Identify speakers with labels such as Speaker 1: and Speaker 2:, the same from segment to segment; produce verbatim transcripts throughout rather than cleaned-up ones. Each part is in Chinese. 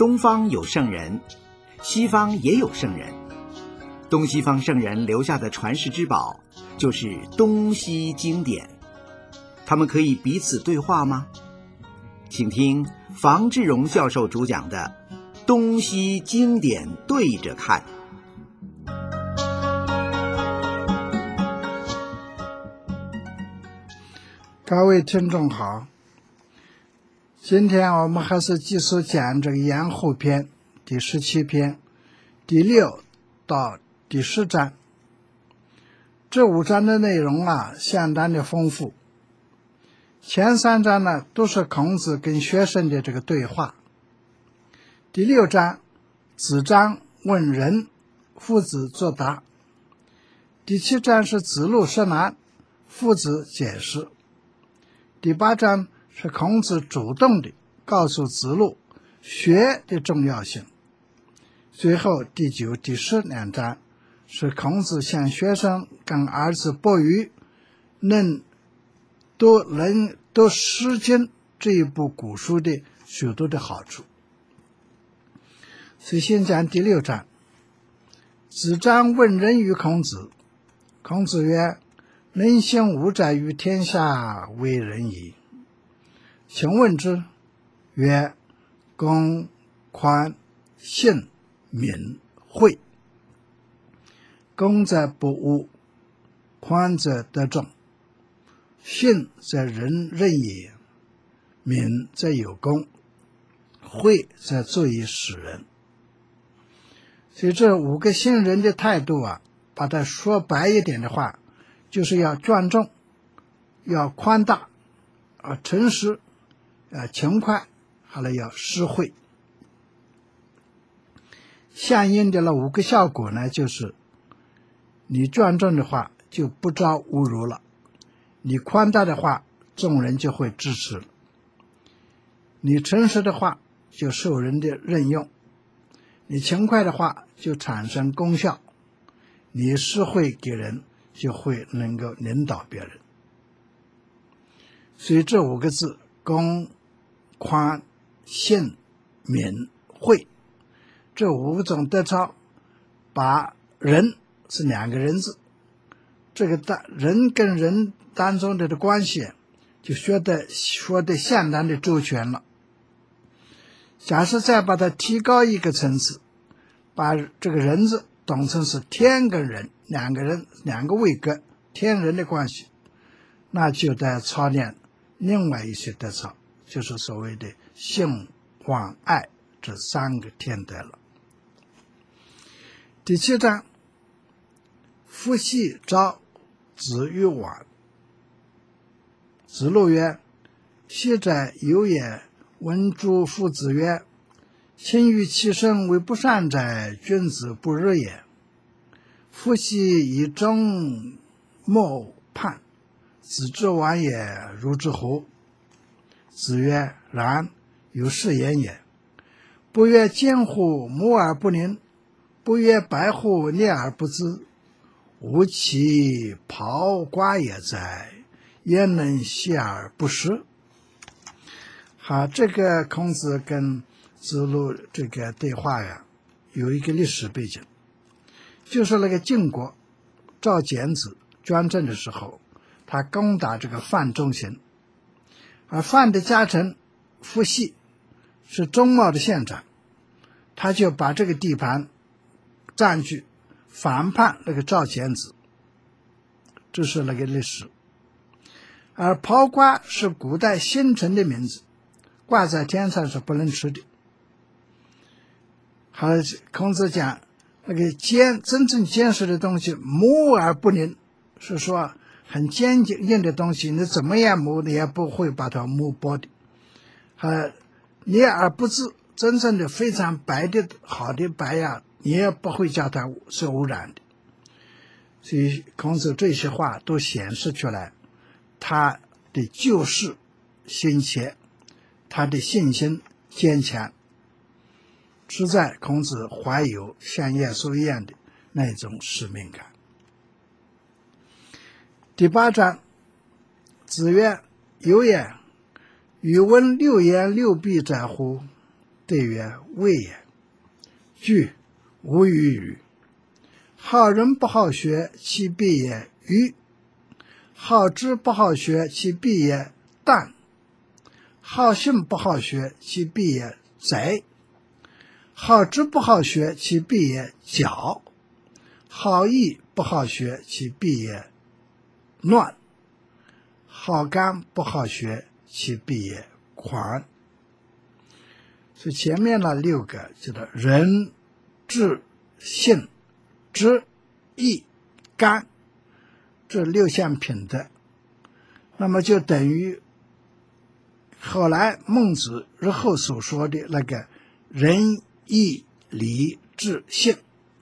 Speaker 1: 东方有圣人，西方也有圣人。东西方圣人留下的传世之宝，就是东西经典。他们可以彼此对话吗？请听房志荣教授主讲的《东西经典对着看》。
Speaker 2: 各位听众好，今天我们还是继续讲这个延后篇第十七篇第六到第十章。这五章的内容啊相当的丰富，前三章呢都是孔子跟学生的这个对话。第六章子张问仁，父子作答。第七章是子路涉难，父子解释。第八章是孔子主动的告诉子路学的重要性。最后第九、第十两章是孔子向学生跟儿子伯鱼能都能都实践这一部古书的许多的好处。所以先讲第六章。子张问仁于孔子，孔子曰：人行无载于天下为仁矣。请问之。曰：公、宽、信、敏、惠。公则不污，宽则得众，信则人任也，敏则有功，惠则足以使人。所以这五个信人的态度啊，把它说白一点的话，就是要尊重，要宽大，啊，诚实，啊，勤快，还有要施惠。相应的了五个效果呢，就是你尊重的话就不招侮辱了，你宽大的话众人就会支持了，你诚实的话就受人的任用，你勤快的话就产生功效，你施惠给人就会能够领导别人。所以这五个字公、宽、信、敏、惠，这五种德操把人是两个人字，这个人跟人当中的关系就学得说得相当的周全了。假设再把它提高一个层次，把这个人字当成是天跟人两个人两个位格天人的关系，那就得操练另外一些德操，就是所谓的信、望、爱这三个天德了。第七章，父系召子于晚。子路曰：昔者有也，闻诸父子曰：亲于其身为不善者，君子不日也。父系以忠莫叛，子之晚也，如之乎？子曰：然，有是言也。不曰奸乎，母而不宁；不曰白乎，烈而不知。吾其庖瓜也哉，焉能息而不食？好，这个孔子跟子路这个对话呀，有一个历史背景，就是那个晋国赵简子专政的时候，他攻打这个范仲行，而范的家臣父系是中茂的县长，他就把这个地盘占据，反叛那个赵简子，这是那个历史。而庖瓜是古代星辰的名字，挂在天上是不能吃的。好，孔子讲那个坚真正坚实的东西，磨而不宁，是说很坚硬的东西，你怎么样磨你也不会把它磨破的。呃，烈而不至，真正的非常白的好的白呀，你也不会叫它是污染的。所以孔子这些话都显示出来他的救世心切，他的信心坚强，实在孔子怀有像耶稣一样的那种使命感。第八章，子曰：有也，予闻六言六必者乎？ 对曰：未也。句，无与语。好人不好学，其必也愚；好知不好学，其必也淡；好信不好学，其必也贼；好知不好学，其必也狡；好义不好学，其必也乱；好干不好学，其必也狂。所以前面那六个叫做仁、智、信、知、义、干这六项品德，那么就等于后来孟子日后所说的那个仁、义、礼、智、信。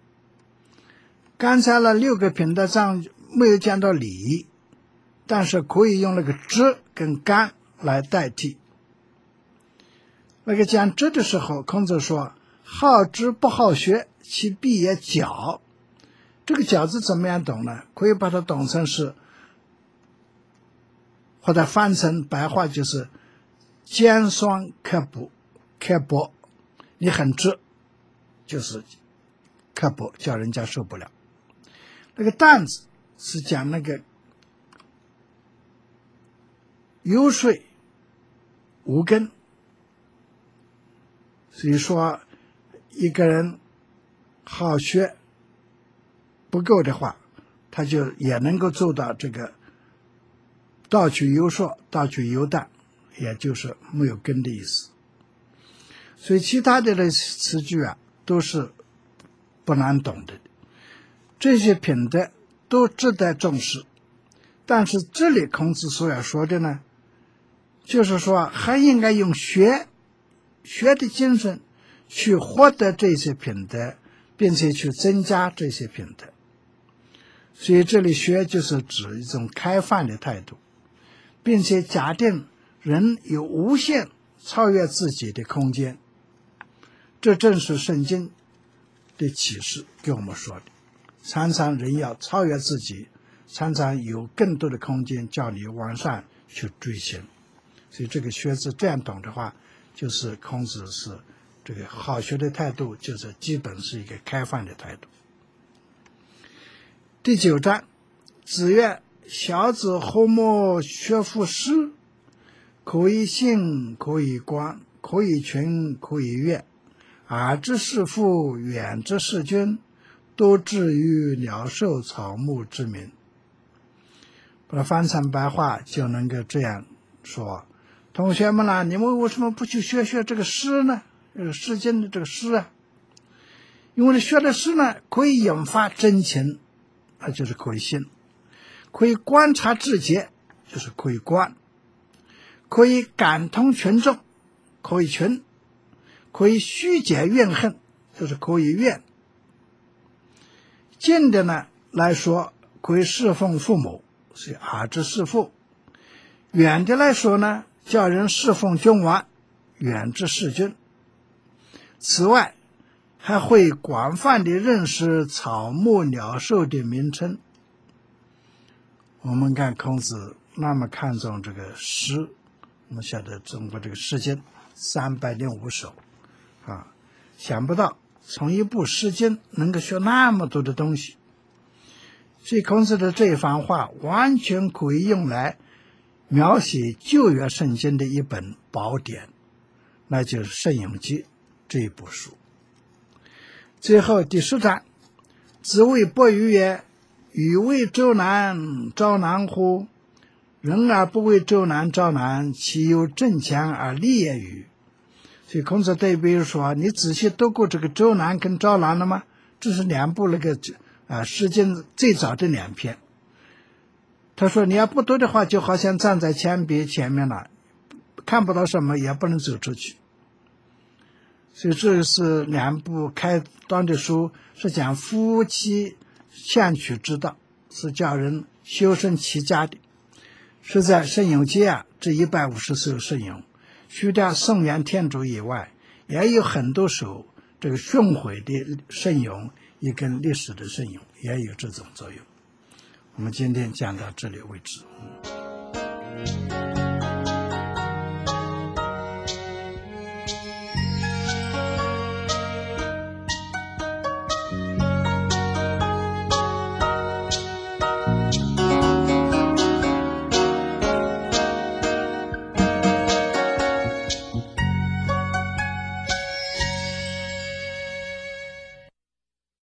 Speaker 2: 刚才那六个品德上没有讲到礼，但是可以用那个知跟干来代替。那个讲知的时候，孔子说：好知不好学，其必也狡。这个狡字怎么样懂呢？可以把它懂成是，或者翻成白话就是尖酸刻薄，刻薄，你很知，就是刻薄，叫人家受不了。那个淡字是讲那个油水无根，所以说一个人好学不够的话，他就也能够做到这个盗取油硕，盗取油淡，也就是没有根的意思。所以其他的词句啊都是不难懂的，这些品德都值得重视。但是这里孔子所要说的呢，就是说还应该用学学的精神去获得这些品德，并且去增加这些品德。所以这里学就是指一种开放的态度，并且假定人有无限超越自己的空间。这正是圣经的启示给我们说的，常常人要超越自己，常常有更多的空间叫你往上去追寻。所以这个学字这样懂的话，就是孔子是这个好学的态度，就是基本是一个开放的态度。第九章，子曰：小子何莫学夫诗？可以信，可以观，可以群，可以乐。耳之视父，远之视君，多至于鸟兽草木之名。把它翻成白话就能够这样说：同学们啦，你们为什么不去学学这个诗呢？这个诗经的这个诗啊，因为学的诗呢，可以引发真情，那就是可以信；可以观察志节，就是可以观；可以感通群众，可以群；可以虚解怨恨，就是可以怨。近的呢来说，可以侍奉父母，所以耳之视父；远的来说呢，叫人侍奉君王，远之视君。此外，还会广泛地认识草木鸟兽的名称。我们看孔子那么看重这个诗，我们晓得中国这个诗经三百零五首啊，想不到从一部诗经能够学那么多的东西。所以孔子的这一番话完全可以用来描写旧约圣经的一本宝典，那就是《圣咏记》这一部书。最后第十章，子谓伯鱼曰：予为周南，昭南乎？人而不为周南，昭南，其有正强而立也与？所以孔子对比如说，你仔细读过这个周南跟昭南了吗？这是两部那个啊《诗经》最早的两篇。他说你要不读的话，就好像站在铅笔前面了，看不到什么，也不能走出去。所以这是两部开端的书，是讲夫妻相处之道，是叫人修身齐家的。是在《圣咏记》啊，这一百五十首圣咏，除掉宋元天主以外，也有很多首这个训诲的圣咏，也跟历史的圣咏也有这种作用。我们今天讲到这里为止。